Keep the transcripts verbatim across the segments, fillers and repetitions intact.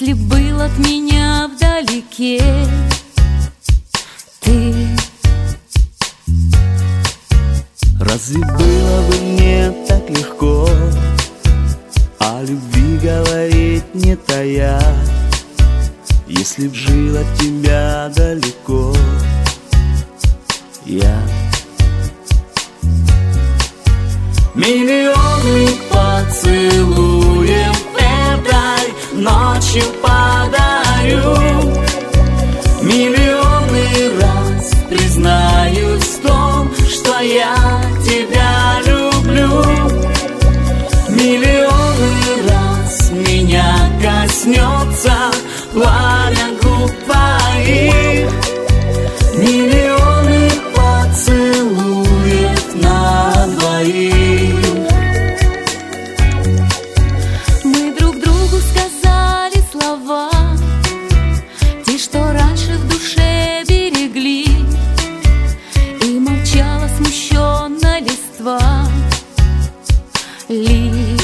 Если был от меня вдалеке ты, разве было бы мне так легко о любви говорить не тая, если б жил от тебя далеко я? Миллионы поцелуев этой ночью подарю, миллионы раз признаюсь в том, что я тебя люблю. Миллионы раз меня коснется пламя губ твоих, миллионы поцелуев на двоих. Мы друг другу сказали слова, те, что раньше в душе берегли, и молчала смущенно листва лип.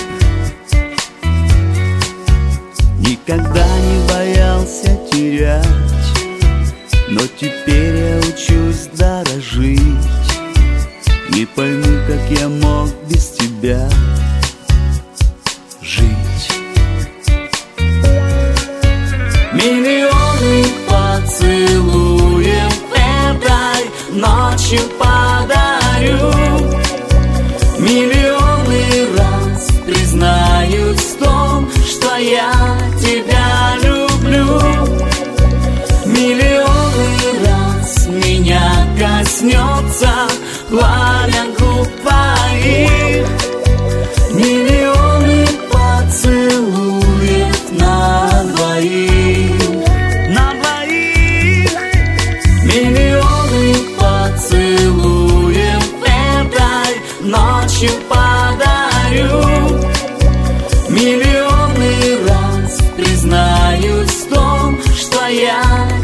Никогда не боялся терять, но теперь я учусь дорожить. Не пойму, как я мог без тебя жить. Миллионы поцелуев этой ночью подарю, миллионы раз признаюсь в том, что я тебя люблю. Миллионы раз меня коснется пламя губ твоих, миллионы поцелуев на двоих, на двоих. Миллионы поцелуев этой ночью подарю, миллионы раз признаюсь в том, что я